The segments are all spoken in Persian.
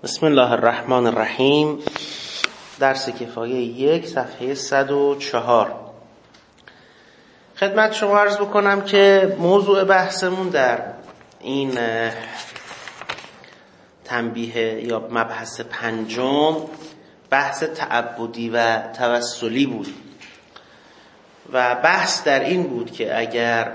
بسم الله الرحمن الرحیم. درس کفایه 1 صفحه 104. خدمت شما عرض بکنم که موضوع بحثمون در این تنبیه یا مبحث پنجم بحث تعبدی و توسلی بود و بحث در این بود که اگر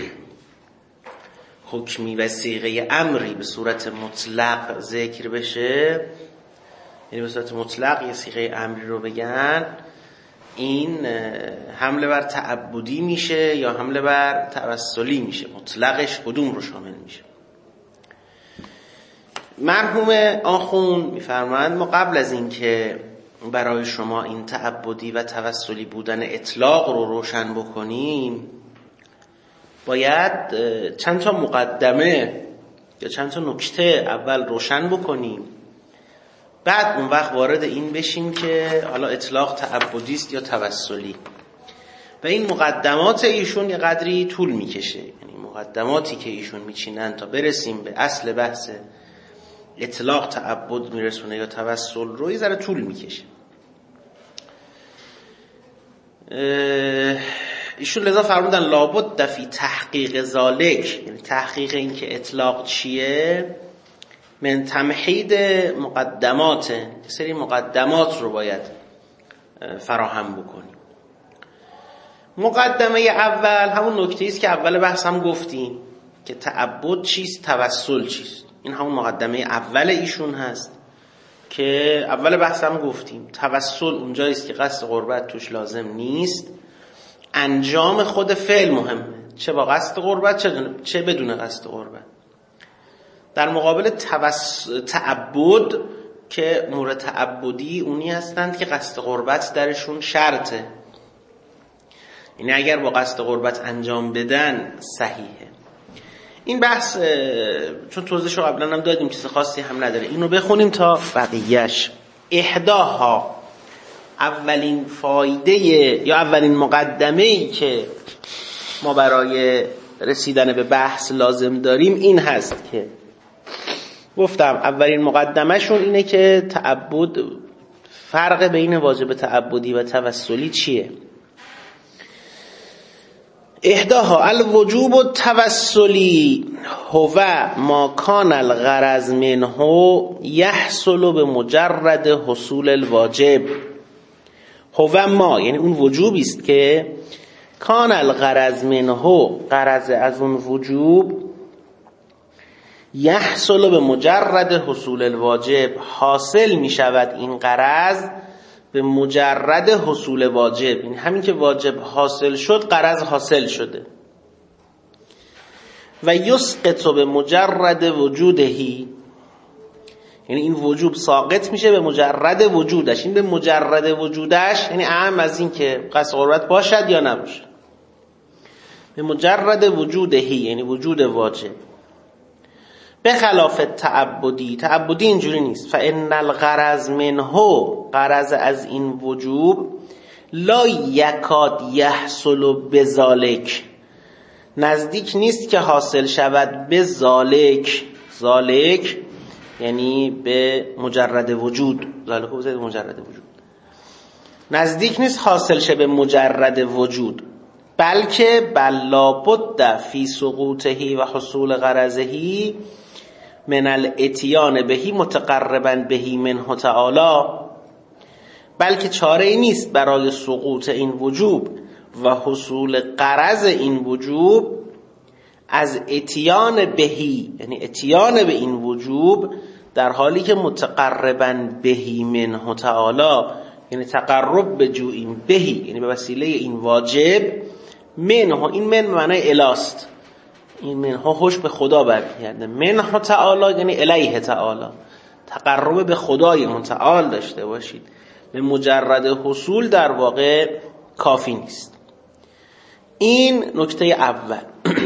حکمی و صیغه امری به صورت مطلق ذکر بشه، یعنی به صورت مطلق یه صیغه امری رو بگن، این حمله بر تعبدی میشه یا حمله بر توسلی میشه، مطلقش کدوم رو شامل میشه. مرحوم آخوند میفرمایند ما قبل از این که برای شما این تعبدی و توسلی بودن اطلاق رو روشن بکنیم باید چند تا مقدمه یا چند تا نکته اول روشن بکنیم، بعد اون وقت وارد این بشیم که حالا اطلاق تعبدی است یا توسلی. و این مقدمات ایشون یه قدری طول میکشه، یعنی مقدماتی که ایشون میچینن تا برسیم به اصل بحث اطلاق تعبد میرسونه یا توسل رو یه ذره طول میکشه. ایشون لذا فرمودن لابد فی تحقیق ذالک، یعنی تحقیق این که اطلاق چیه، من تمهید مقدمات، سری مقدمات رو باید فراهم بکنیم. مقدمه اول همون نکته است که اول بحث هم گفتیم که تعبد چیست، توسل چیست. این همون مقدمه اول ایشون هست که اول بحث هم گفتیم توسل اونجاییست که قصد قربت توش لازم نیست، انجام خود فعل مهمه، چه با قصد قربت چه بدون قصد قربت. در مقابل تعبد که امور تعبدی اونی هستند که قصد قربت درشون شرطه، یعنی اگر با قصد قربت انجام بدن صحیحه. این بحث چون توضیحشو قبلا هم دادیم چیز خاصی هم نداره، اینو بخونیم تا بقیه‌اش. احداها، اولین فایده یا اولین مقدمه‌ای که ما برای رسیدن به بحث لازم داریم این هست که گفتم اولین مقدمه‌شون اینه که تعبد، فرق بین واجب تعبدی و توسلی چیه. احداها الوجوب التوسلی هو ما کان الغرض منه یحصل بمجرد حصول الواجب. هو ما یعنی اون وجوبی است که کان الغرض منه، غرض از اون وجوب، یحصل بمجرد حصول الواجب، حاصل می شود این غرض به مجرد حصول واجب، یعنی همین که واجب حاصل شد غرض حاصل شده. و یسقط به مجرد وجودهی، یعنی این وجوب ساقط میشه به مجرد وجودش. این به مجرد وجودش یعنی اهم از این که قصد قربت باشد یا نباشه، به مجرد وجودهی یعنی وجود واجب. به خلاف تعبدی، تعبدی اینجوری نیست. فان الغرض منه، غرض از این وجوب، لا یکاد یحصل بذالک، نزدیک نیست که حاصل شود به ذالک. ذالک یعنی به مجرد وجود، ذالک به مجرد وجود، نزدیک نیست حاصل شه به مجرد وجود، بلکه بلا بد فی سقوطه و حصول غرضه من الاتیان بهی متقربا بهی منه تعالی، بلکه چاره ای نیست برای سقوط این وجوب و حصول غرض این وجوب از اتیان بهی، یعنی اتیان به این وجوب در حالی که متقربا بهی منه تعالی، یعنی تقرب بجوییم بهی، یعنی به وسیله این واجب، منه، این من معنای الاست، این منه هوش به خدا برمیگرده، منه تعالی یعنی الیه تعالی، تقرب به خدای متعال داشته باشید، به مجرد حصول در واقع کافی نیست. این نکته اول.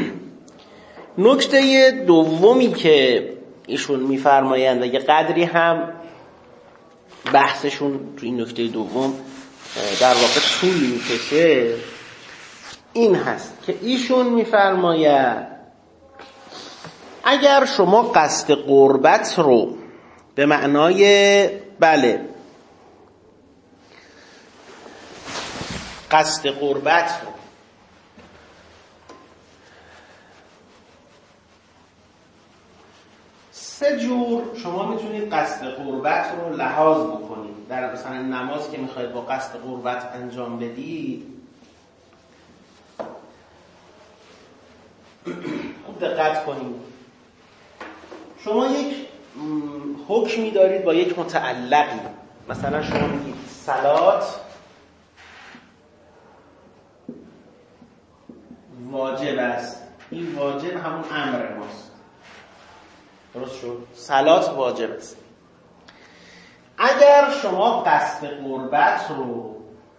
نکته دومی که ایشون میفرمایند و یه قدری هم بحثشون تو این نکته دوم در واقع طول میکشه، این هست که ایشون میفرماید اگر شما قصد قربت رو به معنای بله قصد قربت رو سه جور شما میتونید قصد قربت رو لحاظ بکنید. در مثلا نماز که میخواید با قصد قربت انجام بدید خوب دقت کنید. شما یک حکمی دارید با یک متعلقی. مثلا شما میگید صلات واجب است. این واجب همون امر ماست. درست شد؟ صلات واجب است. اگر شما قصد قربت رو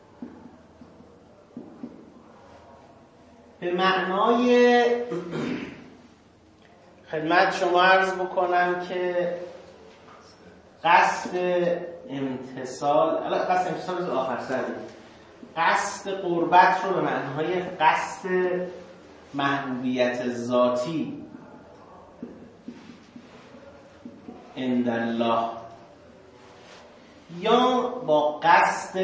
به معنای خدمت شما عرض بکنم که قصد امتصال، قصد امتصال آخر سری، قصد قربت رو به معنای قصد محبوبیت ذاتی عند الله یا با قصد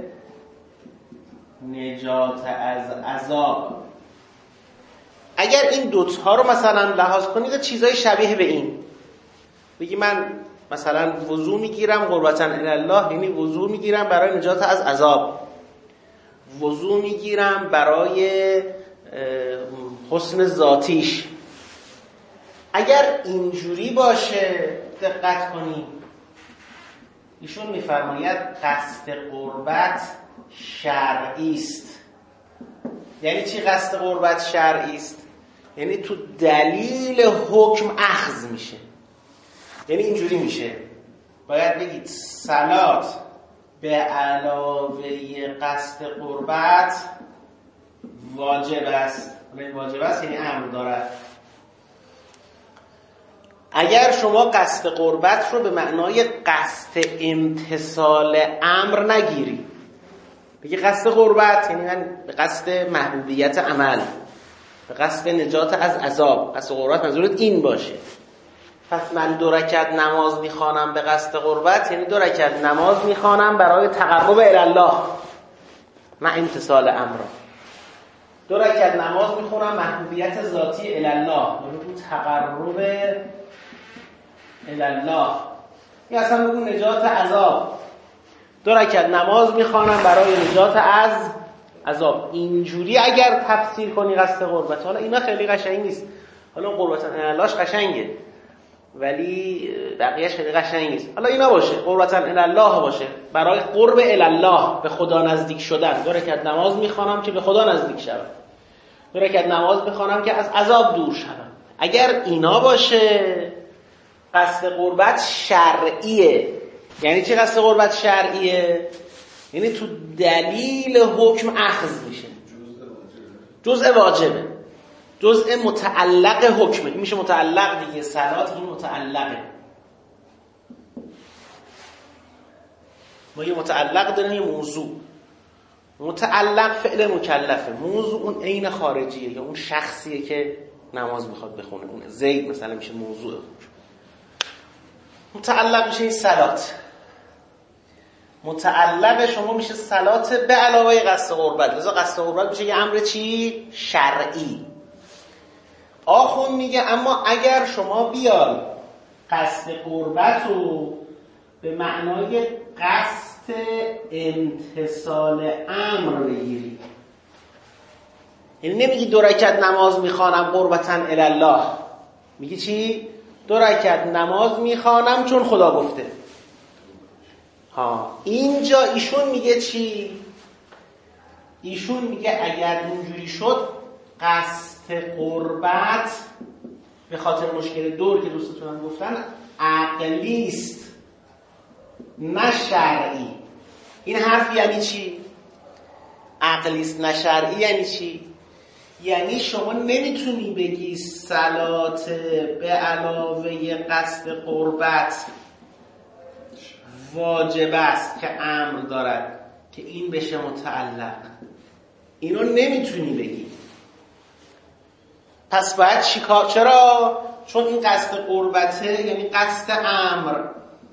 نجات از عذاب، اگر این دوتا رو مثلا لحاظ کنید چیزای شبیه به این بگی من مثلا وضو میگیرم قربتا الی الله، یعنی وضو میگیرم برای نجات از عذاب، وضو میگیرم برای حسن ذاتیش. اگر اینجوری باشه دقت کنید ایشون میفرماید قصد قربت شرعی است. یعنی چی قصد قربت شرعی است؟ یعنی تو دلیل حکم اخذ میشه. یعنی اینجوری میشه باید بگید صلات به علاوه قصد قربت واجب است. واجب است یعنی امر دارد. اگر شما قصد قربت رو به معنای قصد امتصال امر نگیری، بگی قصد قربت یعنی من به قصد محبوبیت عمل، به قصد نجات از عذاب، قصد قربت منظورت این باشه، پس من 2 رکعت نماز میخوانم به قصد قربت یعنی 2 رکعت نماز میخوانم برای تقرب الی الله مع امتصال امر. 2 رکعت نماز میخونم محبوبیت ذاتی الی الله یعنی اون تقرب الی الله، یا اصلا بگو نجات عذاب. 2 رکعت نماز میخوانم برای نجات از عذاب. اینجوری اگر تفسیر کنی قصد قربت، حالا اینا خیلی قشنگ نیست، حالا قربت الی اللهش قشنگه ولی بقیه‌اش خیلی قشنگ نیست. حالا اینا باشه قربت الی الله باشه برای قرب الی الله، به خدا نزدیک شدن. 2 رکعت نماز میخوانم که به خدا نزدیک شوم، 2 رکعت نماز میخوانم که از عذاب دور شوم. اگر اینا باشه قصد قربت شرعیه. یعنی چی قصد قربت شرعیه؟ یعنی تو دلیل حکم اخذ میشه، جزء واجبه، جزء متعلق حکمه. این میشه متعلق دیگه، صلات این متعلقه. ما یه متعلق داریم یه موضوع. متعلق فعل مکلفه، موضوع اون عین خارجیه یا اون شخصیه که نماز میخواد بخونه. اون زید مثلا میشه موضوع. متعلق میشه این صلات. متعلق شما میشه صلات به علاوه قصد قربت. لذا قصد قربت میشه یه امر چی؟ شرعی. آخون میگه اما اگر شما بیای قصد قربت رو به معنای قصد امتصال امر بگیری، یعنی نمیگی 2 رکعت نماز میخوانم قربتا الی الله، میگی چی؟ 2 رکعت نماز میخوانم چون خدا گفته. اینجا ایشون میگه چی؟ ایشون میگه اگر اینجوری شد قصد قربت به خاطر مشکل دور که دوستتون هم گفتن عقلیست نه شرعی. این حرف یعنی چی؟ عقلیست نه شرعی یعنی چی؟ یعنی شما نمیتونی بگی صلات به علاوه قصد قربت واجب است که امر دارد که این بشه متعلق. اینو نمیتونی بگی. پس باید چیکار؟ چرا؟ چون این قصد قربته یعنی قصد امر.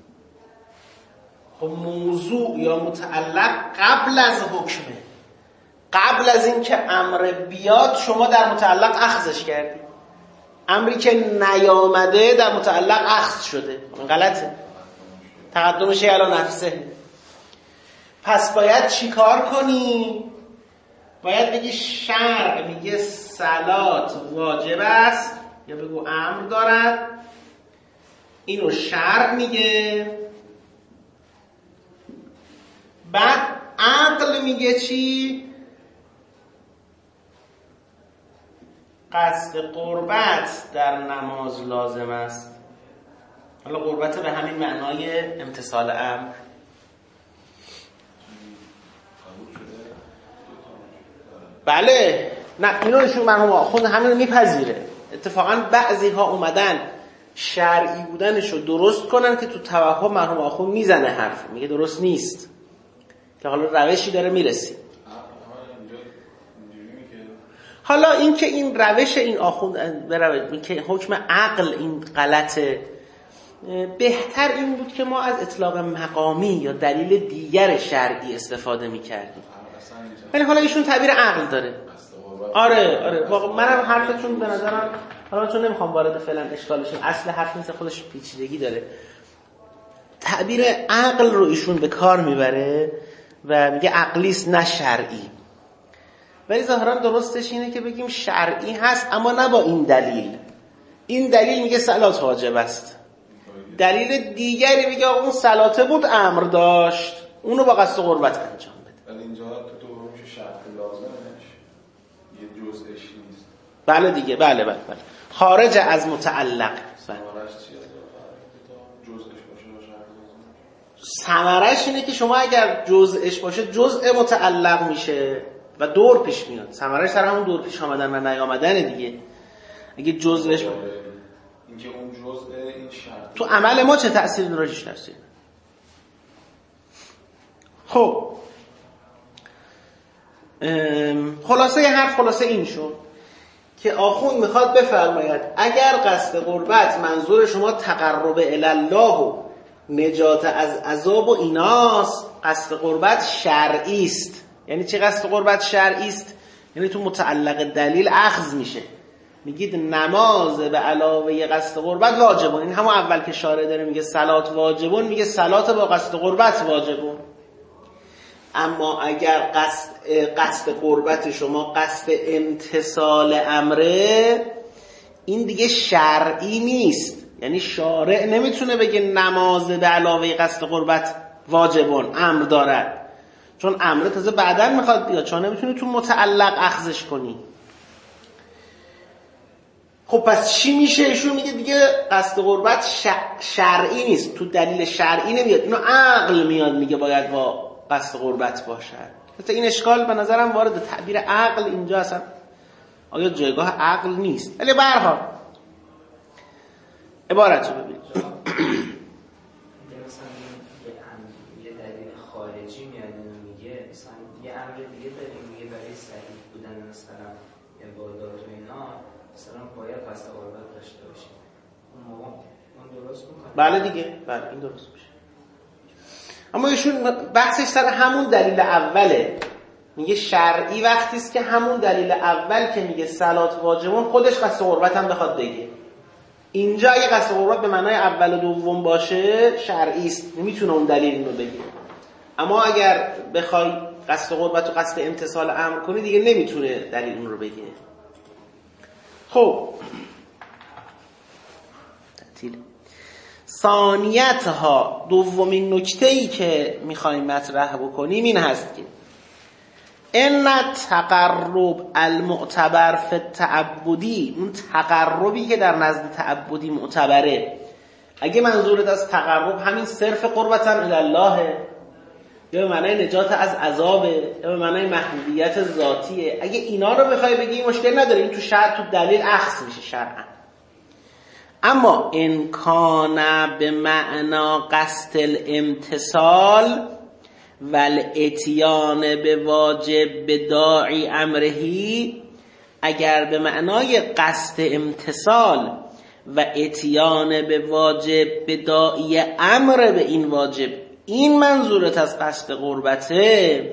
خب موضوع یا متعلق قبل از حکمه، قبل از این که امر بیاد شما در متعلق اخذش کردی. امری که نیامده در متعلق اخذ شده. غلطه. تقدمش علی نفسه. پس باید چی کار کنی؟ باید بگی شرع میگه صلات واجب است، یا بگو امر دارد، اینو شرع میگه. بعد عقل میگه چی؟ قصد قربت در نماز لازم است. حالا قربت به همین معنای امتثال امر. بله، نه اینو نشون مرحوم آخوند همین رو میپذیره. اتفاقا بعضی ها اومدن شرعی بودنش رو درست کنن که تو توهم مرحوم آخوند میزنه حرف، میگه درست نیست، که حالا روشی داره میرسی. حالا این که این روش این آخوند بروید که حکم عقل این غلطه، بهتر این بود که ما از اطلاق مقامی یا دلیل دیگر شرعی استفاده میکردیم. ولی حالا ایشون تعبیر عقل داره. آره واقعا منم حرفتون به نظرم، حالا چون نمیخوام وارد فعلا اشکال بشم، اصل حرف نیست، خودش پیچیدگی داره. تعبیر عقل رو ایشون به کار میبره و میگه عقلی است نه شرعی. ولی ظاهرا درستش اینه که بگیم شرعی هست اما نه با این دلیل. این دلیل میگه صلات واجب است، دلیل دیگری میگه اون صلاته بود امر داشت، اونو با قصد قربت انجام بده. ولی اینجا تو میشه شرط لازمش یه جزءش نیست. بله دیگه، بله خارج از متعلق. ثمرش اینه که شما اگر جزءش باشه جزء متعلق میشه و دور پیش میاد. ثمرش سر همون دور پیش آمدن و نیامدن دیگه. اگه جزءش اینکه اون جزء این شرط تو عمل ما چه تأثیری داره؟ هیچ تأثیری. خب خلاصه این شد که آخوند میخواد بفرماید اگر قصد قربت منظور شما تقرب الی الله و نجات از عذاب و ایناست، قصد قربت شرعی است. یعنی چه قصد قربت شرعی است؟ یعنی تو متعلق دلیل اخذ میشه. میگید نماز به علاوه قصد قربت واجبون. این همون اول که شارع داره میگه صلات واجبون، میگه صلات با قصد قربت واجبون. اما اگر قصد قربت شما قصد امتثال امره، این دیگه شرعی نیست. یعنی شارع نمیتونه بگه نماز به علاوه قصد قربت واجبون، امر دارد، چون امر تازه بعداً میخواد بیاد، چون نمیتونی تو متعلق اخذش کنی. خب پس چی میشه؟ ایشون میگه دیگه قصد قربت شرعی نیست، تو دلیل شرعی نمیاد، اینو عقل میاد میگه باید با قصد قربت باشد. حتی این اشکال به نظرم وارد تعبیر عقل اینجا اصلا آیا جایگاه عقل نیست. ولی به هر حال عبارت رو ببینید. یه دلیل خارجی میاد میگه مثلا یه امر دیگه داریم، میگه برای صحیح بودن مثلا عبادات و اینا مثلا باید قصد قربت داشته باشیم. اون درست میکنه؟ بله دیگه، بله این درست میشه. اما ایشون بحثش سر همون دلیل اوله. میگه شرعی وقتی است که همون دلیل اول که میگه صلات واجبون خودش قصد قربت هم بخواد بگه. اینجا اگه قصد قربت به معنای اول و دوم باشه شرعی است، نمیتونه اون دلیل اینو بگه. اما اگر بخوای قصد قربت و قصد امتثال امر کنی دیگه نمیتونه دلیل اون رو بگه. خب تعطیل ثانیتها، دومین نکته‌ای که میخوایم مطرح بکنیم این هست که ان تقرب المعتبر فی التعبدی، اون تقربی که در نزد تعبدی معتبره، اگه منظورت از تقرب همین صرف قربتن الی الله یا به معنای نجات از عذابه یا به معنای محبوبیت ذاتیه، اگه اینا رو بخوای بگی مشکل نداره، این تو شرع تو دلیل اخذ میشه شرعا. اما ان کان به معنا قصد الامتثال والاتیان به واجب بداعی امرهی، اگر به معنای قصد امتثال و اتیان به واجب بداعی امر به این واجب این منظورت از قصد قربته،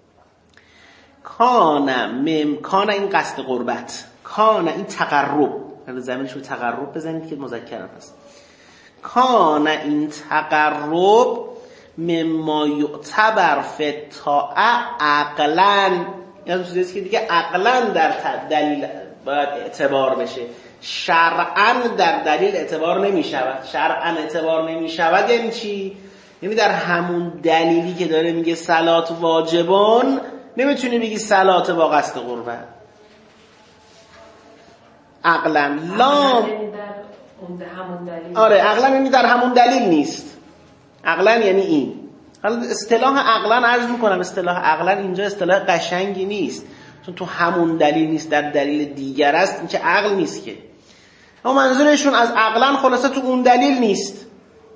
کان این قصد قربت، کان این تقرب، زمینش رو تقرب بزنید که مذکر هست، کان این تقرب مما یعتبر فی الطاعه عقلا، یعنی چیزی که دیگه عقلا در دلیل باید اعتبار بشه، شرعا در دلیل اعتبار نمی شود. شرعا اعتبار نمی شود یعنی چی؟ یعنی در همون دلیلی که داره میگه صلات واجبون نمیتونی بگی صلات با قصد قربت عقلا. لا آره عقلا یعنی در همون دلیل نیست. عقلا یعنی این. حالا اصطلاح عقلا عرض میکنم، اصطلاح عقلا اینجا اصطلاح قشنگی نیست، چون تو همون دلیل نیست، در دلیل دیگر است، این که عقل نیست که. اما منظورشون از عقلا خلاصه تو اون دلیل نیست.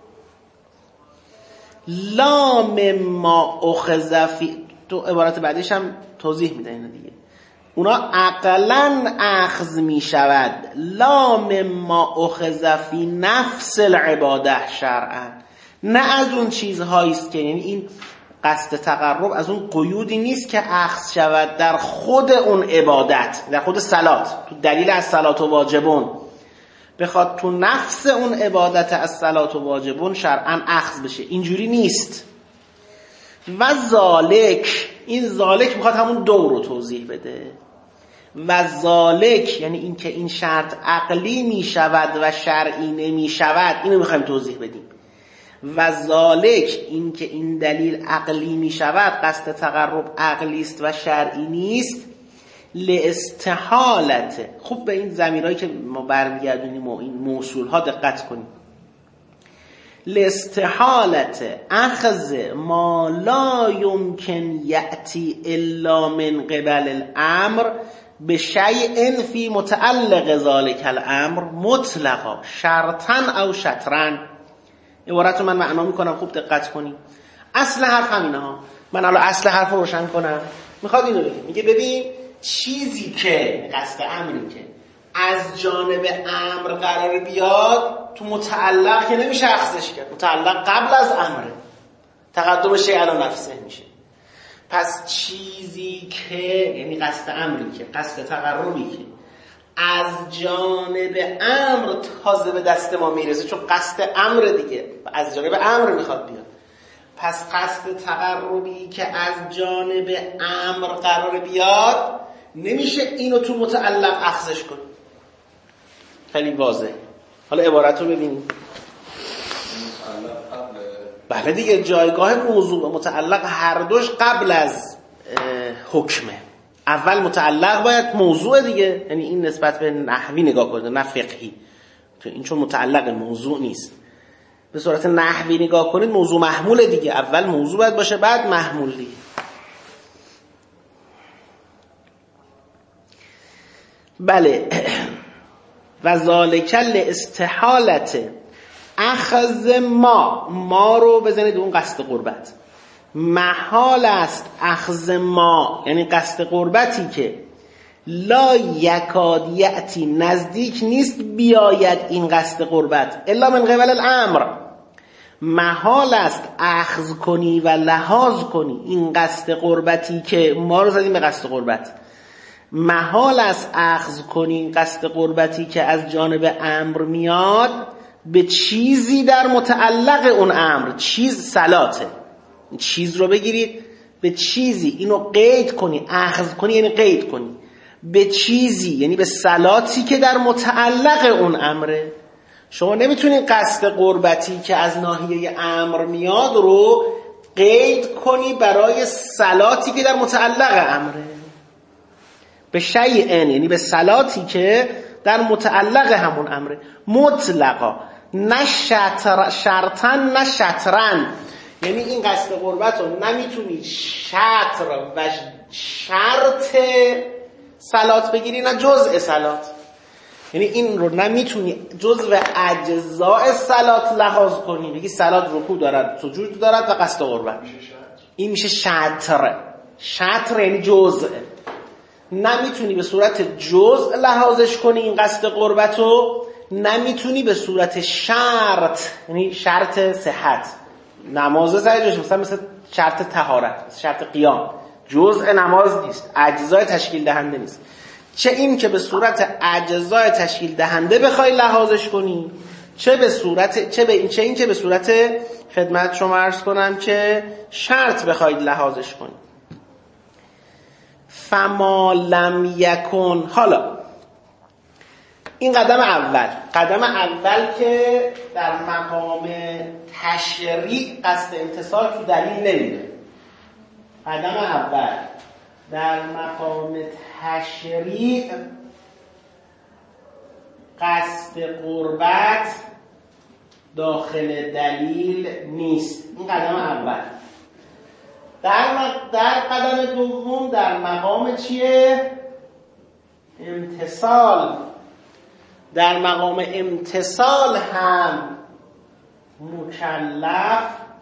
لا مما اخذ فی، تو عبارت بعدیش هم توضیح میده اینو دیگه، اونا عقلا اخذ میشود. لا مما اخذ فی نفس العباده شرعا، نه از اون چیزهایی است که، یعنی این قصد تقرب از اون قیودی نیست که اخذ شود در خود اون عبادت، در خود صلات، تو دلیل از صلات و واجبون بخواد تو نفس اون عبادت از صلات و واجبون شرعا اخذ بشه، اینجوری نیست. و ذالک، این ذالک میخواد همون دو رو توضیح بده. و ذالک یعنی این که این شرط عقلی میشود و شرعی نمیشود، اینو میخوایم توضیح بدیم. و ذالک این که این دلیل عقلی میشود، قصد تقرب عقلی است و شرعی نیست، لاستحالت. خوب به این ضمیرایی که ما برمیگردونیم و این موصول ها دقت کنیم. لاستحالت اخذ ما لا يمكن یأتی الا من قبل الامر بشیء فی متعلق ذلك الامر مطلقا شرطا او شطرا. عبارت رو من معنا میکنم، خوب دقت کنیم. اصل حرف همینه ها. من الان اصل حرف رو روشن کنم. میخواد اینو بگه، میگه ببین چیزی که قصد امری که از جانب امر قرار بیاد تو متعلق که نمیشه اخذش کرد، متعلق قبل از امره، تقدم شیء علی نفسه میشه. پس چیزی که یعنی قصد امری که، قصد تقربی که از جانب امر تازه به دست ما میرسه، چون قصد امر دیگه از جانب امر میخواد بیاد، پس قصد تقربی که از جانب امر قرار بیاد نمیشه اینو تو متعلق اخذش کنی. خیلی واضحه. حالا عبارت رو ببینیم. بله دیگه، جایگاه موضوع و متعلق هر دوش قبل از حکمه. اول متعلق باید موضوع دیگه، یعنی این نسبت به نحوی نگاه کنید نه فقهی، این چون متعلق موضوع نیست. به صورت نحوی نگاه کنید موضوع محمول دیگه، اول موضوع باید باشه بعد محمول دیگه. بله. و ذالک لاستحالت اخذ ما رو بزنید اون قصد قربت. محال است اخذ ما یعنی قصد قربتی که لا یکاد یأتی نزدیک نیست بیاید این قصد قربت الا من قبل الامر. محال است اخذ کنی و لحاظ کنی این قصد قربتی که ما رو زدیم به قصد قربت، محال است اخذ کنی قصد قربتی که از جانب امر میاد به چیزی در متعلق اون امر. چیز صلاته، چیز رو بگیرید به چیزی، اینو قید کنی، اخذ کنی یعنی قید کنی به چیزی، یعنی به صلاتی که در متعلق اون امره. شما نمیتونید قصد قربتی که از ناحیه امر میاد رو قید کنی برای صلاتی که در متعلق امره. به شیء یعنی به صلاتی که در متعلق همون امره، مطلقا، نه شرطا نه شطرن. یعنی این قصد قربت رو نمیتونی شطر و شرط صلات بگیری نه جزء صلات. یعنی این رو نمیتونی جزء اجزاء صلات لحاظ کنی، بگی صلات رکوع دارد، سجود دارد و قصد قربت. این میشه شطر. شطر یعنی جزء. نمیتونی به صورت جزء لحاظش کنی این قصد قربت رو، نمیتونی به صورت شرط یعنی شرط صحت نماز سر جاش، مثلا شرط طهارت، شرط قیام، جزء نماز نیست، اجزای تشکیل دهنده نیست. چه این که به صورت اجزای تشکیل دهنده بخوای لحاظش کنی، چه این که به صورت خدمت شما عرض کنم که شرط بخواید لحاظش کنی. فما لم یکن، حالا این قدم اول که در مقام تشریع قصد امتثال تو دلیل نمیده. قدم اول در مقام تشریع قصد قربت داخل دلیل نیست. این قدم اول. در قدم دوم در مقام چیه؟ امتثال. در مقام امتثال هم مکلف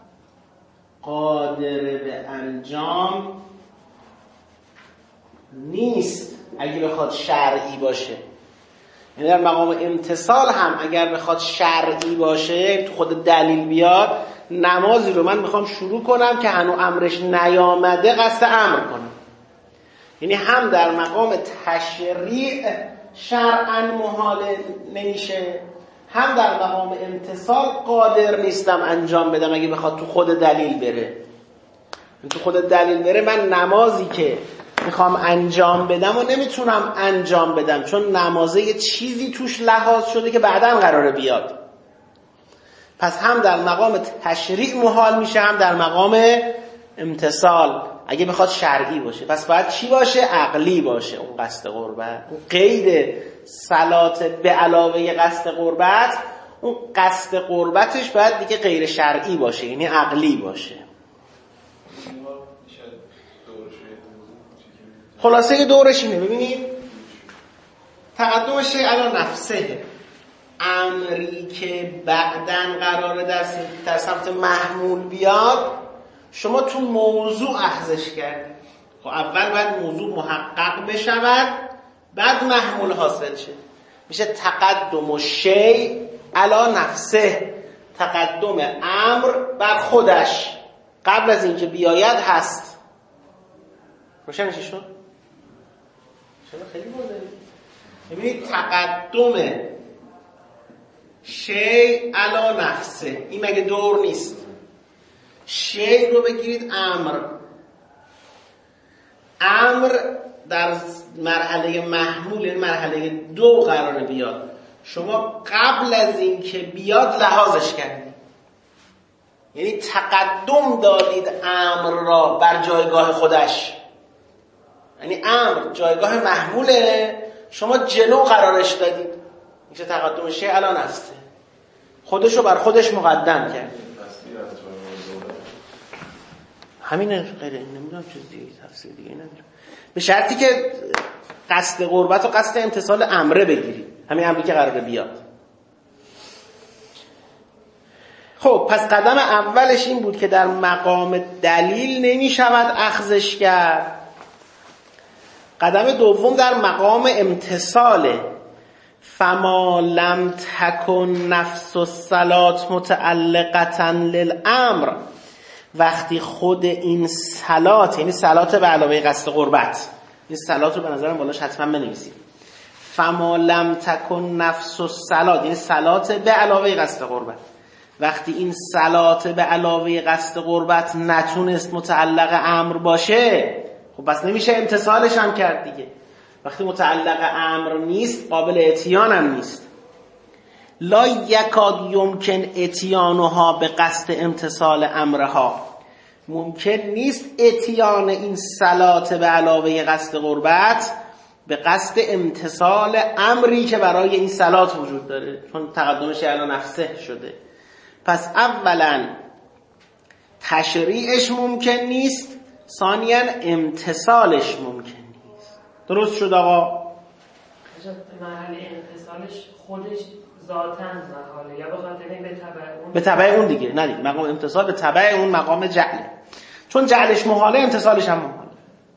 قادر به انجام نیست اگه بخواد شرعی باشه. یعنی در مقام امتثال هم اگر بخواد شرعی باشه، تو خود دلیل بیاد، نمازی رو من میخوام شروع کنم که هنوز امرش نیامده قصد امر کنم. یعنی هم در مقام تشریع شرعاً محال نمیشه، هم در مقام امتثال قادر نیستم انجام بدم اگه بخواد تو خود دلیل بره. تو خود دلیل بره من نمازی که میخوام انجام بدم و نمیتونم انجام بدم، چون نمازه یه چیزی توش لحاظ شده که بعداً قراره بیاد. پس هم در مقام تشریع محال میشه، هم در مقام امتثال اگه بخواد شرعی باشه. پس باید چی باشه؟ عقلی باشه. اون قصد قربت، اون قید صلات به علاوه قصد قربت، اون قصد قربتش باید دیگه غیر شرعی باشه، یعنی عقلی باشه. خلاصه دورش اینه، ببینید تقدم شیء علی نفسه، امری که بعداً قراره در سمت محمول بیاد، شما تو موضوع اخذش کردید. خب اول باید موضوع محقق بشود، بعد محمول حاصل شه. میشه تقدم و شیء علی نفسه، تقدم امر بر خودش قبل از اینکه بیاید هست. روشن چی شد؟ چرا خیلی بوده؟ ببینید تقدم شیء علی نفسه، این مگه دور نیست؟ شیء رو بگیرید امر در مرحله محمول، مرحله 2 قراره بیاد. شما قبل از این که بیاد لحاظش کردید، یعنی تقدم دادید امر را بر جایگاه خودش. یعنی امر جایگاه محموله، شما جلو قرارش دادید، میشه تقدم شیء علی نفسه، خودشو بر خودش مقدم کرد. همینه، غیره نمیدونم چیز دیگه تفسیر دیگه نداره. به شرطی که قصد قربت و قصد امتثال امره بگیرید، همین امری که قراره بیاد. خب پس قدم اولش این بود که در مقام دلیل نمیشود اخذش کرد. قدم دوم در مقام امتثاله. فما لم تکن نفس الصلات متعلقة للامر، وقتی خود این صلات، یعنی صلات به علاوه قصد قربت، این صلات رو به نظرم بالاش حتما بنویسید. فما لم تکن نفس الصلات، یعنی صلات به علاوه قصد قربت، وقتی این صلات به علاوه قصد قربت نتونست متعلق امر باشه، خب پس نمیشه امتثالش هم کرد دیگه. وقتی متعلق امر نیست، قابل اتیان هم نیست. لا یکاد یمکن اتیانها به قصد امتثال امرها، ممکن نیست اتیان این صلات به علاوه قصد قربت به قصد امتثال امری که برای این صلات وجود داره، چون تقدمش علی نفسه شده. پس اولا تشریعش ممکن نیست، ثانیا امتثالش ممکن نیست. درست شد آقا؟ مرحله امتثالش خودش ذاتاً محاله، یا به خاطر این به تبع اون دیگه. نه دیگه، مقام امتثال به تبع اون مقام جعله، چون جعلش محاله امتثالش هم محاله.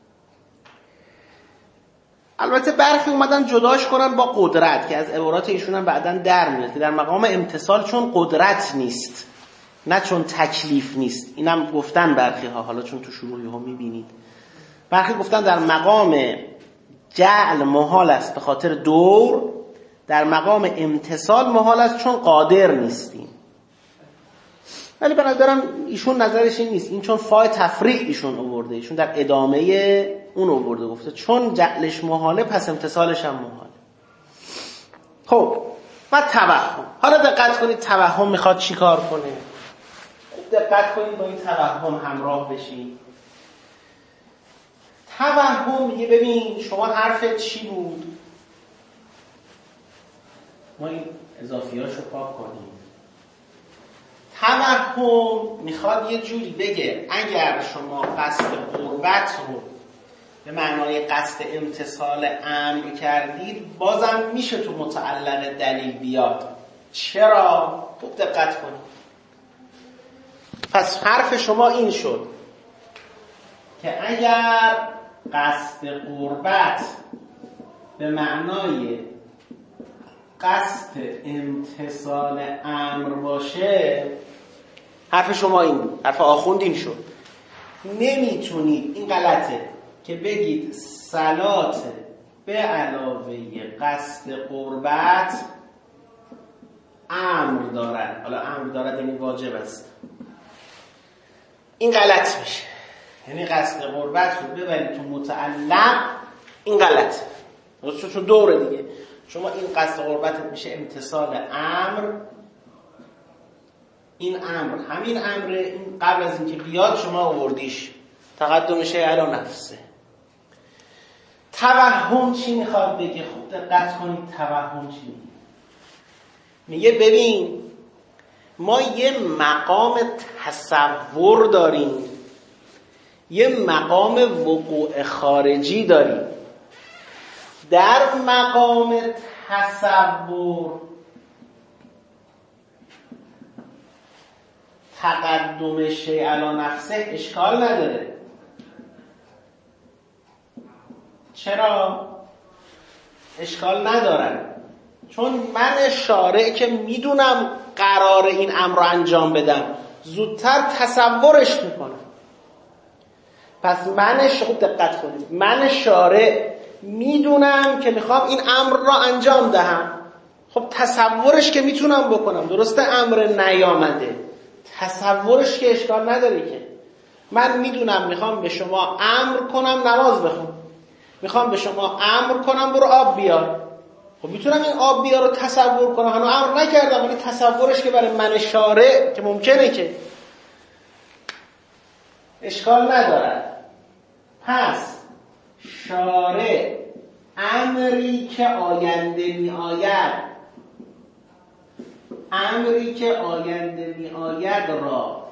البته برخی اومدن جداش کنن با قدرت که از عبارات ایشون هم بعداً در میاد که در مقام امتثال چون قدرت نیست، نه چون تکلیف نیست. اینم گفتن برخی ها، حالا چون تو شروعی ها میبینید برخی گفتن در مقام جعل محال است به خاطر دور، در مقام امتثال محال است چون قادر نیستیم. ولی به نظرم ایشون نظرش این نیست، این چون فای تفریع ایشون آورده، ایشون در ادامه اون آورده گفته چون جعلش محاله پس امتثالش هم محاله. خب و توهم، حالا دقت کنید توهم میخواد چی کار کنه. دقت کنید با این توهم همراه بشید. توهم میگه ببین شما حرفت چی بود، ما این اضافیاشو پاک کنیم. توهم میخواد یه جوری بگه اگر شما قصد قربت رو به معنای قصد امتثال امر کردید بازم میشه تو متعلق دلیل بیاد. چرا؟ خوب دقت کنید. پس حرف شما این شد که اگر قصد قربت به معنای قصد امتثال امر باشه، حرف شما این، حرف آخوند این شد، نمیتونید، این غلطه که بگید صلات به علاوه قصد قربت امر دارد. حالا امر دارد یعنی واجب است، این غلط میشه. یعنی قصد قربت رو ببرید تو متعلق، این غلطه. چون دوره دیگه شما این قصد قربت میشه امتثال امر، این امر همین امره، این قبل از اینکه بیاد شما آوردیش، تقدم شیء علی نفسه. توهم چی میخواد بگه؟ خوب دقت کنید توهم چی میگه. میگه ببین ما یه مقام تصور داریم، یه مقام وقوع خارجی داریم. در مقام تصور تقدم شیء علی نفسه اشکال نداره. چرا؟ اشکال ندارن چون من شارع که میدونم قرار این امر رو انجام بدم زودتر تصورش میکنم. پس خوب دقت کنید، من شارع میدونم که میخوام این امر را انجام دهم. خب تصورش که میتونم بکنم، درسته امر نیامده، تصورش که اشکال نداره که. من میدونم میخوام به شما امر کنم نماز بخون، میخوام به شما امر کنم برو آب بیار. خب میتونم این آب بیار رو تصور کنم، هنوز امر نکردم ولی تصورش که برای من شارع که ممکنه که اشکال ندارد. پس شارع امری که آینده می آید، امری که آینده می آید را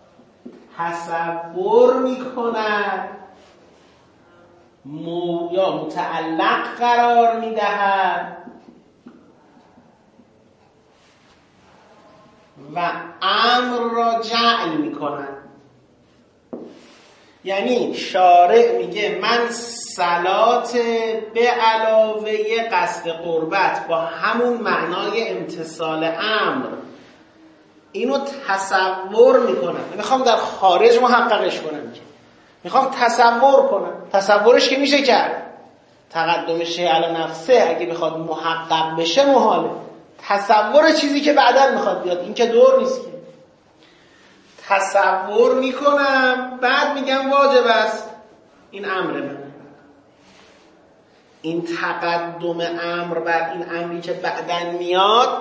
تصور می کند یا متعلق قرار می دهد و امر را جعل می کند. یعنی شارع میگه من صلات به علاوه قصد قربت با همون معنای امتثال امر اینو تصور میکنم، میخوام در خارج محققش کنم، که میخوام تصور کنم. تصورش که میشه کرد، تقدم شیء علی نفسه اگه بخواد محقق بشه محاله. تصور چیزی که بعداً میخواد بیاد این که دور نیست که. تصور میکنم بعد میگم واجب است، این امر من. این تقدم امر بر این امری که بعداً میاد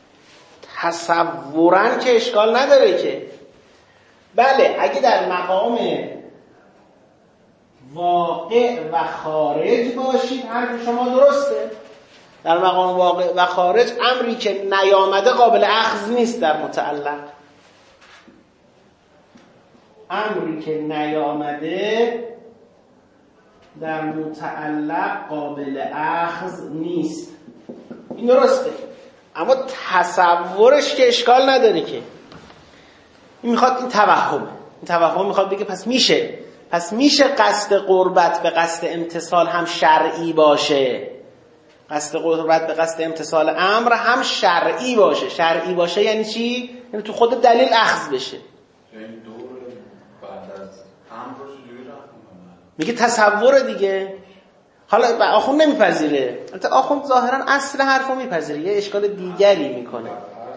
تصوراً که اشکال نداره که. بله اگه در مقام واقع و خارج باشید حرف شما درسته. در مقام واقع و خارج امری که نیامده قابل اخذ نیست در متعلق. امری که نیامده در متعلق قابل اخذ نیست، این درسته. اما تصورش که اشکال نداره که. این میخواد، این توهم میخواد بگه پس میشه قصد قربت به قصد امتثال هم شرعی باشه، قصد قربت به قصد امتثال امر هم شرعی باشه. شرعی باشه یعنی چی؟ یعنی تو خود دلیل اخذ بشه. یعنی دور بعد از امر رو چجوری رفت میکنه؟ میگه تصور دیگه. حالا آخوند نمیپذیره، البته آخوند ظاهرا اصل حرفو میپذیره، یه اشکال دیگری میکنه.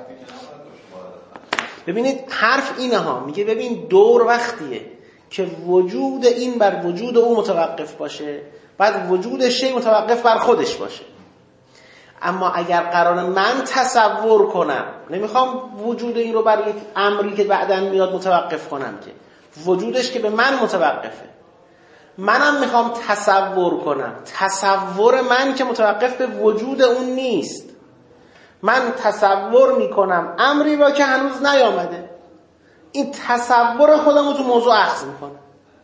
ببینید حرف اینه ها، میگه ببین دور وقتیه که وجود این بر وجود او متوقف باشه، بعد وجود شی متوقف بر خودش باشه. اما اگر قرار من تصور کنم، نمیخوام وجود این رو بر یک امری که بعدن میاد متوقف کنم، که وجودش که به من متوقفه، منم میخوام تصور کنم، تصور من که متوقف به وجود اون نیست. من تصور میکنم امری را که هنوز نیامده، این تصور خودم رو تو موضوع اخذ میکنم.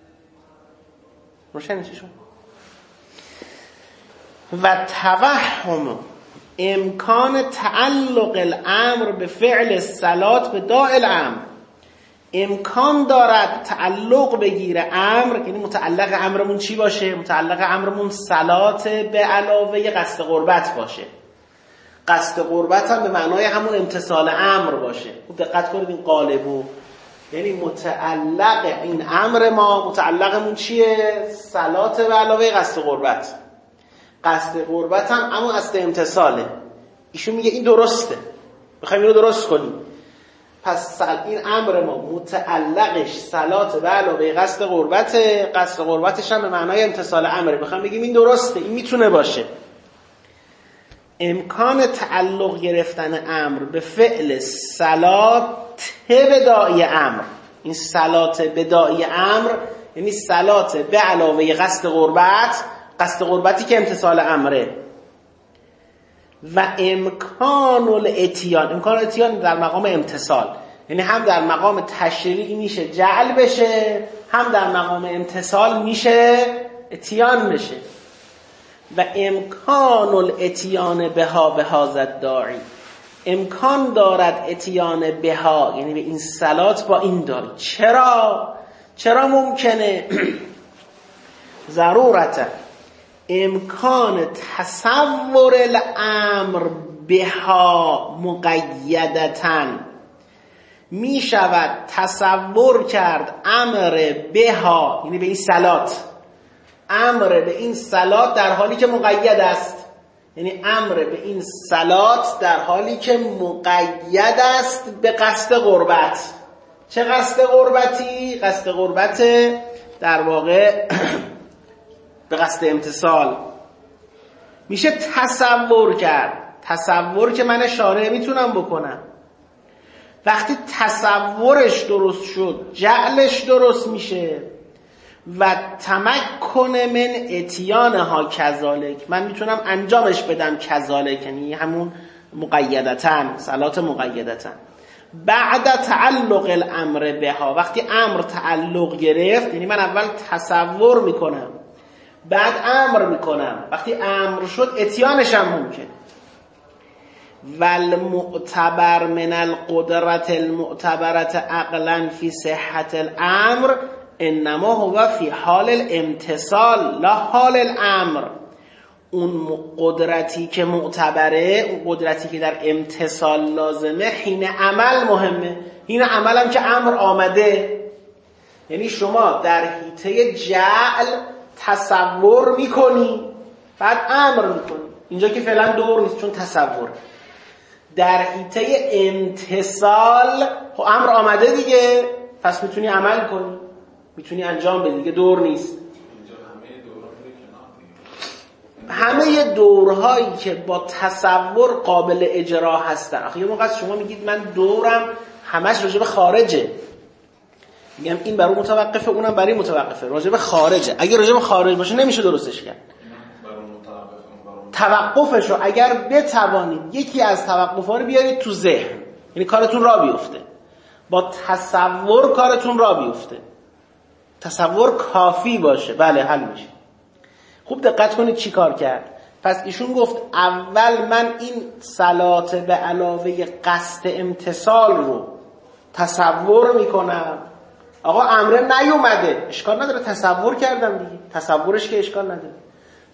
روشنی چی شد؟ و توهم امکان تعلق الامر به فعل الصلات به داء الامر، امکان دارد تعلق بگیره امر، یعنی متعلق امرمون چی باشه؟ متعلق امرمون صلات به علاوه قصد قربت باشه. قصد قربت هم به معنای همون امتثال امر باشه. دقت کنید این قالبو، یعنی متعلق این امر ما، متعلقمون چیه؟ صلات به علاوه قصد قربت. قصد قربت هم اما قصد امتثاله. ایشون میگه این درسته، میخوایم اینو درست کنیم. پس این امر ما متعلقش صلات به علاوه قصد قربته، قصد قربتش هم به معنای امتثال امره. میخوایم بگیم این درسته، این میتونه باشه. امکان تعلق گرفتن امر به فعل صلات بداعی امر، این صلات بداعی امر یعنی صلات به علاوه قصد قربت، قصد قربتی که امتثال امره. و امکان الاتیان، امکان الاتیان در مقام امتثال، یعنی هم در مقام تشریع میشه جعل بشه، هم در مقام امتثال میشه اتیان بشه. و امکان الاتیان بها به هذا الداعی، امکان دارد اتیان بها یعنی به این صلات با این داعی. چرا ممکنه؟ ضرورت امکان تصور الامر بها مقیدتن، می شود تصور کرد امر بها یعنی به این صلات، امر به این صلات در حالی که مقید است، یعنی امر به این صلات در حالی که مقید است به قصد قربت. چه قصد قربتی؟ قصد قربت در واقع به قصد امتثال. میشه تصور کرد، تصور که من شارع میتونم بکنم. وقتی تصورش درست شد جعلش درست میشه. و تمکن من اتیانها کذالک، من میتونم انجامش بدم کذالک، یعنی همون مقیدتن، صلات مقیدتن. بعد تعلق الامر بها، وقتی امر تعلق گرفت یعنی من اول تصور میکنم بعد امر میکنم، وقتی امر شد اتیانش هم ممکن. والمعتبر من القدرت المعتبرت عقلا فی صحت الامر انما هو فی حال الامتصال لا حال الامر. اون قدرتی که معتبره، اون قدرتی که در امتصال لازمه، حین عمل مهمه. حین عمل هم که امر آمده، یعنی شما در حیطه جعل تصور میکنی بعد امر میکنی. اینجا که فعلا دور نیست چون تصور. در حیطه امتصال خب امر آمده دیگه، پس میتونی عمل کنی، میتونی انجام بدی دیگه، دور نیست. همه دورهایی که با تصور قابل اجرا هستن. آخه یه موقع شما میگید من دورم همش راجع به خارجه، میگم این برای متوقفه اونم برای متوقفه، راجع به خارجه. اگه راجع به خارج باشه نمیشه درستش کرد. توقفشو اگر بتوانید یکی از توقف‌ها رو بیارید تو ذهن، یعنی کارتون را بیفته. با تصور کارتون را بیفته، تصور کافی باشه، بله حل میشه. خوب دقت کنید چی کار کرد. پس ایشون گفت اول من این صلات به علاوه قصد امتصال رو تصور میکنم. آقا امره نیومده، اشکال نداره، تصور کردم دیگه، تصورش که اشکال نداره.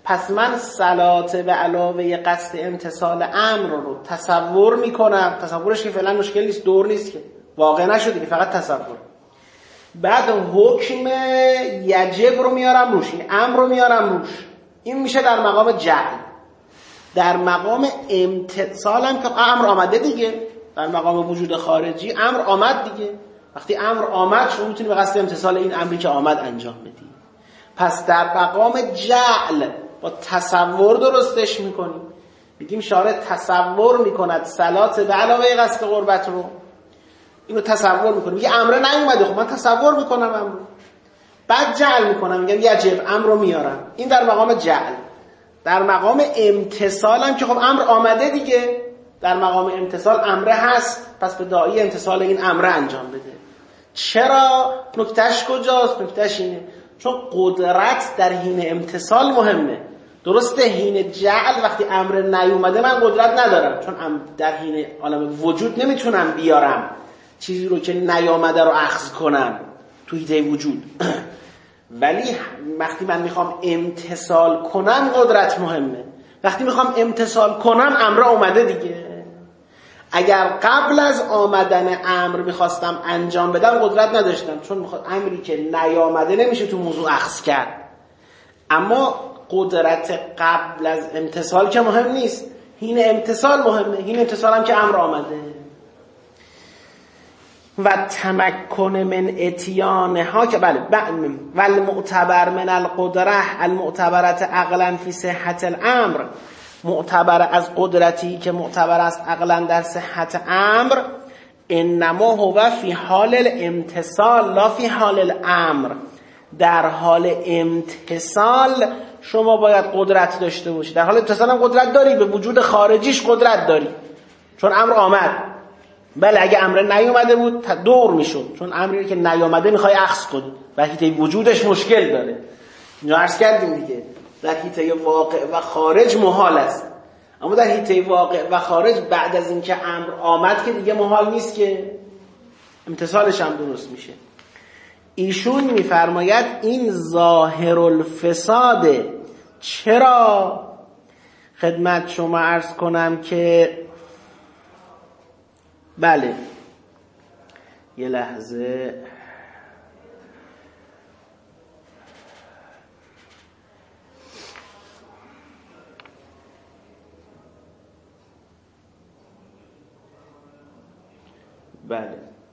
پس من صلات به علاوه قصد امتثال امر رو تصور میکنم. تصورش که فعلا مشکل نیست، دور نیست که واقع نشده که فقط تصور. بعد حکم یجب رو میارم روش، این امر رو میارم روش. این میشه در مقام جعل. در مقام امتثال هم که امر آمده دیگه، در مقام وجود خارجی امر آمد دیگه. وقتی امر آمد شما میتونی به قصد امتثال این امری که آمد انجام بدی. پس در مقام جعل با تصور درستش میکنیم. میگیم شارع تصور میکند صلات به علاوه قصد قربت رو، اینو تصور میکنیم. یه امر نیومده، خب من تصور میکنم امر، بعد جعل میکنم، میگم یجب امر رو میارم. این در مقام جعل. در مقام امتثال هم که خب امر آمده دیگه، در مقام امتثال امره هست، پس به داعی امتثال این امره انجام بده. چرا؟ نکتهش کجاست؟ نکتهش اینه چون قدرت در حین امتثال مهمه. درسته حین جعل وقتی امر نیومده من قدرت ندارم، چون در حین عالم وجود نمیتونم بیارم چیزی رو که نیامده رو اخذ کنم تو حیطه وجود. ولی وقتی من میخوام امتثال کنم قدرت مهمه. وقتی میخوام امتثال کنم امر اومده دیگه. اگر قبل از آمدن امر میخواستم انجام بدم قدرت نداشتم، چون امری که نیامده نمیشه تو موضوع اخذ کرد. اما قدرت قبل از امتثال که مهم نیست، حین امتثال مهمه. حین امتثال هم که امر آمده. و تمکن من اتیانها که بله و المعتبر من القدره المعتبرت عقلا فی صحت الامر، معتبر از قدرتی که معتبر است عقلا در صحت امر، انما هو فی حال الامتثال لا فی حال الامر. در حال امتثال شما باید قدرت داشته باشی. در حال امتثال هم قدرت داری، به وجود خارجیش قدرت داری چون امر آمد. بله اگه امر نیومده بود دور میشد، چون امری که نیامده میخوای اخذ کنی و حیطه وجودش مشکل داره. اینجا عرض کردیم دیگه در حیطه واقع و خارج محال است، اما در حیطه واقع و خارج بعد از اینکه امر آمد که دیگه محال نیست که امتثالش هم درست میشه. ایشون میفرماید این ظاهر الفساده. چرا؟ خدمت شما عرض کنم که بله یه لحظه بله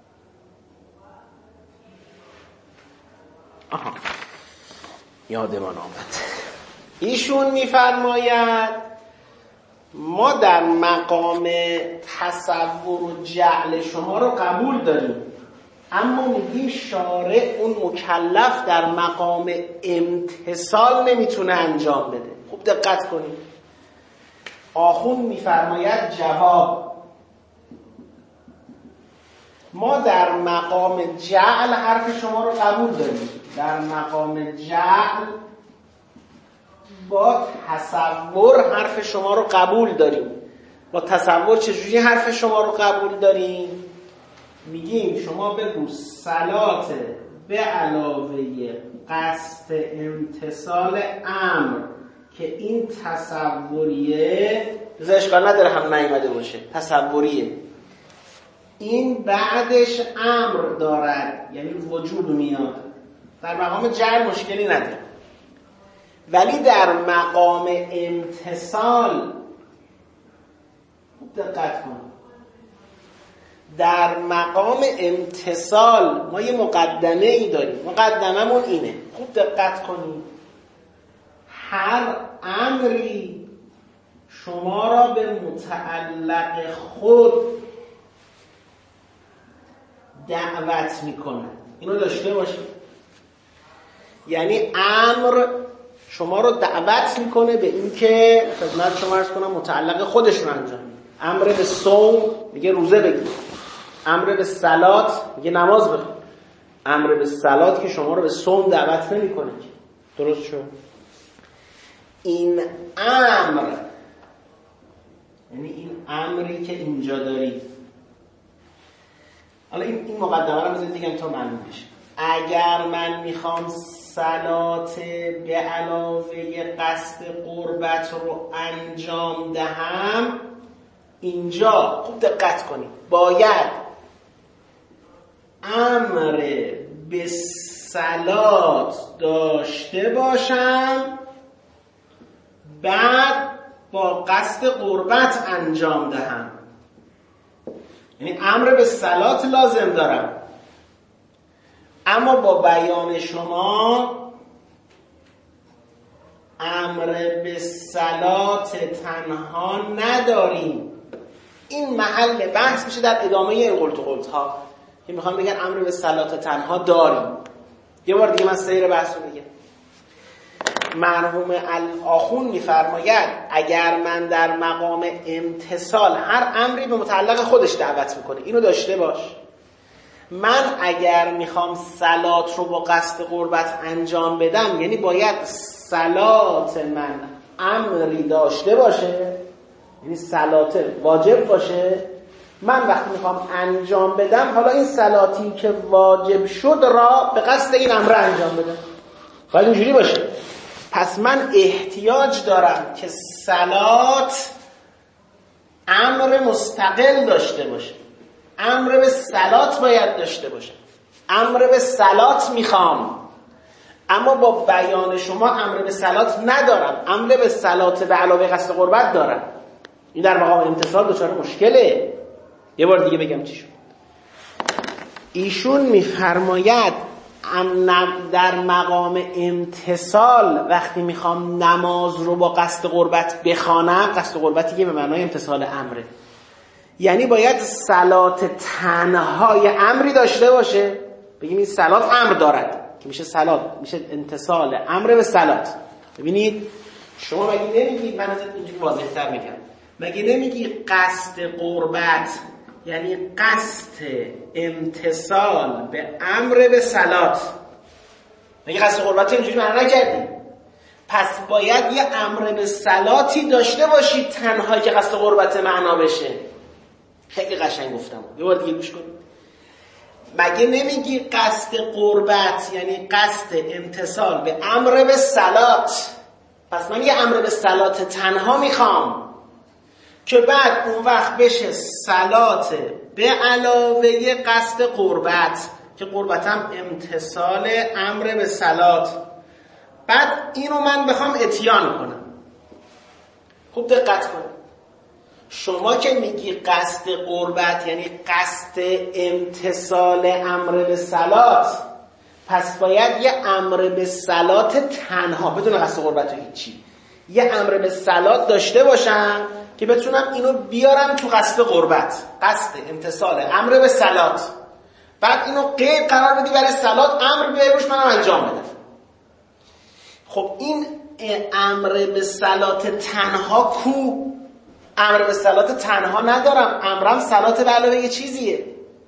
یادمان آمد. ایشون میفرماید ما در مقام تصور و جعل شما رو قبول داریم، اما میگیم شارع اون مکلف در مقام امتثال نمیتونه انجام بده. خوب دقت کنید. آخوند میفرماید جواب ما در مقام جعل حرف شما رو قبول داریم. در مقام جعل با تصور حرف شما رو قبول داریم. با تصور چجوری حرف شما رو قبول داریم؟ میگیم شما بگو صلات به علاوه قصد امتثال امر که این تصوریه، بذار اشکال نداره هم نیامده باشه، تصوریه، این بعدش امر دارد یعنی وجود میاد. در مقام جعل مشکلی نداره، ولی در مقام امتثال خوب دقت کن. در مقام امتثال ما یه مقدمه ای داریم. مقدممون اینه، خوب دقت کنید. هر امری شما را به متعلق خود دعوت میکنه. اینو داشته باشید. یعنی امر شما رو دعوت میکنه به این که خدمت شما عرض کنم متعلق خودش رو انجام میده. امر به صوم میگه روزه بگیر، امر به صلات میگه نماز بخون. امر به صلات که شما رو به صوم دعوت نمیکنه. درست شد؟ این امر یعنی این امری که اینجا دارید. حالا این مقدمه رو بذارید دیگه تا معلوم بشه. اگر من میخوام صلات به علاوه قصد قربت رو انجام دهم، اینجا خوب دقت کنید، باید امر به صلات داشته باشم، بعد با قصد قربت انجام دهم. یعنی امر به صلات لازم دارم، اما با بیان شما امر به صلات تنها نداریم. این محل بحث میشه در ادامه این قلت و قلت ها که میخوام بگن امر به صلات تنها داریم. یه بار دیگه من سیر بحث رو میگم. مرحوم الاخون میفرماید اگر من در مقام امتثال هر امری به متعلق خودش دعوت میکنه، اینو داشته باش. من اگر میخوام صلات رو با قصد قربت انجام بدم، یعنی باید صلات من امری داشته باشه، یعنی صلات واجب باشه. من وقتی میخوام انجام بدم، حالا این صلاتی که واجب شد را به قصد این امر انجام بدم، باید اینجوری باشه. پس من احتیاج دارم که صلات امر مستقل داشته باشه. امر به صلات باید داشته باشه. امر به صلات میخوام، اما با بیان شما امر به صلات ندارم، امر به صلات به علاوه قصد قربت دارم. این در مقام امتثال دچار مشکله. یه بار دیگه بگم چی شد. ایشون میفرماید در مقام امتثال وقتی میخوام نماز رو با قصد قربت بخوانم، قصد قربتی که به معنای امتثال امره، یعنی باید صلات تنهای امری داشته باشه. بگیم این صلات امر دارد که میشه صلات، میشه امتثال امر به صلات. ببینید شما مگه نمیگی، من اینجوری واضح‌تر میگم، مگه نمیگی قصد قربت یعنی قصد امتثال به امر به صلات؟ مگه قصد قربت اینجوری معنا نکردی؟ پس باید یه امر به صلاتی داشته باشی تنهایی که قصد قربت معنا بشه. خیلی قشنگ گفتم، یه بار دیگه گوش کن. مگه نمیگی قصد قربت یعنی قصد امتثال به امر به صلات؟ پس من یه امر به صلات تنها میخوام که بعد اون وقت بشه صلات به علاوه قصد قربت که قربتم امتثال امر به صلات. بعد اینو من بخوام اتیان کنم. خوب دقت کن. شما که میگی قصد قربت یعنی قصد امتثال امر به صلات، پس باید یه امر به صلات تنها بدون قصد قربت و هیچی، یه امر به صلات داشته باشم که بتونم اینو بیارم تو قصد قربت، قصد امتثال امر به صلات. بعد اینو قید قرار بدی برای صلات، امر بیای روش منم انجام بدم. خب این امر به صلات تنها کو؟ امر به صلات تنها ندارم، امرم صلات به علاوه یه چیزیه.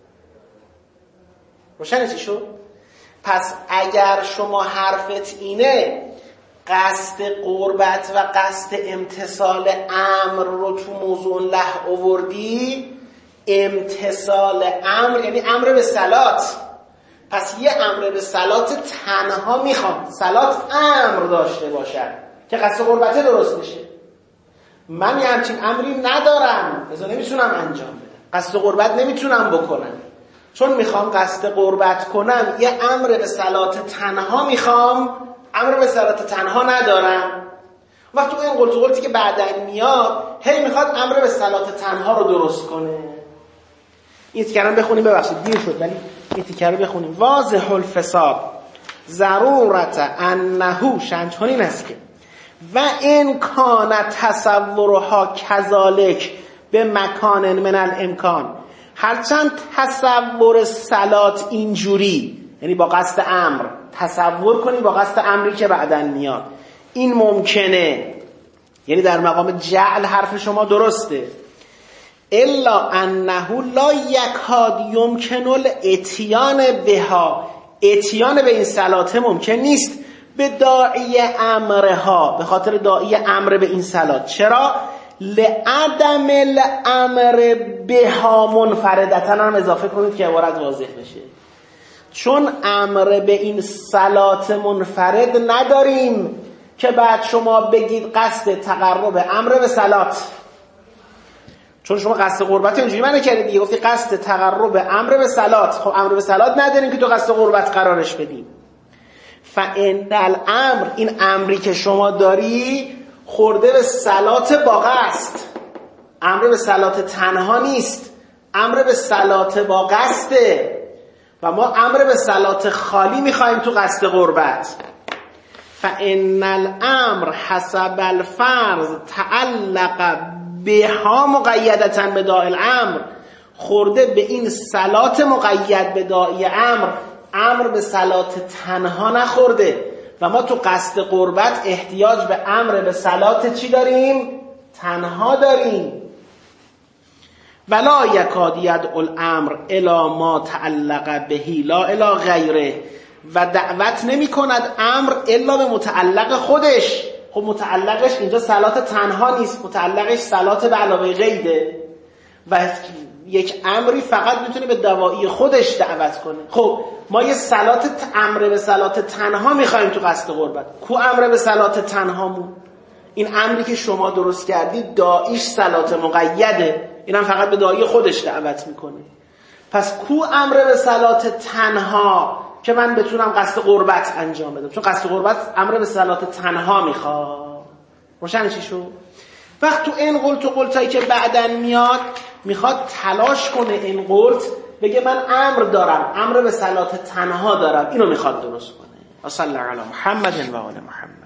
روشنه چی شد؟ پس اگر شما حرفت اینه قصد قربت و قصد امتثال امر رو تو موضوع له آوردی، امتثال امر یعنی امر به صلات، پس یه امر به صلات تنها میخوام، صلات امر داشته باشد که قصد قربته درست بشه. من یه همچین امری ندارم، لذا نمیتونم انجام بدم، قصد قربت نمیتونم بکنم، چون میخوام قصد قربت کنم یه امر به صلات تنها میخوام، امر به صلات تنها ندارم. وقتی تو این قلت و قلتی که بعدن میاد هی میخواد امر به صلات تنها رو درست کنه. این تیکه رو بخونیم، ببخشید دیر شد ولی این تیکه رو بخونیم. واضح الفساد ضرورت انه شنجان این است که و این کان تصورها کذالک به مکان من الامکان، هرچند تصور صلات اینجوری یعنی با قصد امر، تصور کنی با قصد امری که بعدن میاد، این ممکنه، یعنی در مقام جعل حرف شما درسته، الا انه لا یکاد یمکن الاتیان بها، اتیان به این صلات ممکن نیست به داعی امرها، به خاطر داعی امر به این صلات. چرا؟ لعدم الامر بها منفردتن هم اضافه کنید که عبارت واضح بشه، چون امر به این صلات منفرد نداریم که بعد شما بگید قصد تقرب امر به صلات. چون شما قصد قربت اینجوری معنی کردید دیگه، گفتی قصد تقرب امر به صلات. خب امر به صلات نداریم که تو قصد قربت قرارش بدیم. فإن الامر، این امری که شما داری خورده به صلات با قصد، امر به صلات تنها نیست، امر به صلات با قصده و ما امر به صلات خالی میخوایم تو قصد قربت. فإن الامر حسب الفرض تعلق بها مقیدتا به داعی الامر، خورده به این صلات مقید به داعی امر، امر به صلات تنها نخورده و ما تو قصد قربت احتیاج به امر به صلات چی داریم؟ تنها داریم. ولا یکاد یدعو الامر الی ما تعلق بهی لا الی غیره، و دعوت نمی کند امر الا به متعلق خودش. خب متعلقش اینجا صلات تنها نیست، متعلقش صلات به علاوه غیره و یک امری فقط میتونه به دواعی خودش دعوت کنه. خب ما یه صلات امر به صلات تنها میخوایم تو قصد قربت. کو امر به صلات تنهامون؟ این امری که شما درست کردید داعیش صلات مقیده، اینم فقط به داعی خودش دعوت میکنه. پس کو امر به صلات تنها که من بتونم قصد قربت انجام بدم؟ چون قصد قربت امر به صلات تنها میخواد. روشن چی شو؟ وقت تو این قلت و قلتایی که بعدن میخواد تلاش کنه این قلت بگه من امر دارم، امر به صلات تنها دارم، اینو میخواد درست کنه. صلی الله علی محمد و آل محمد.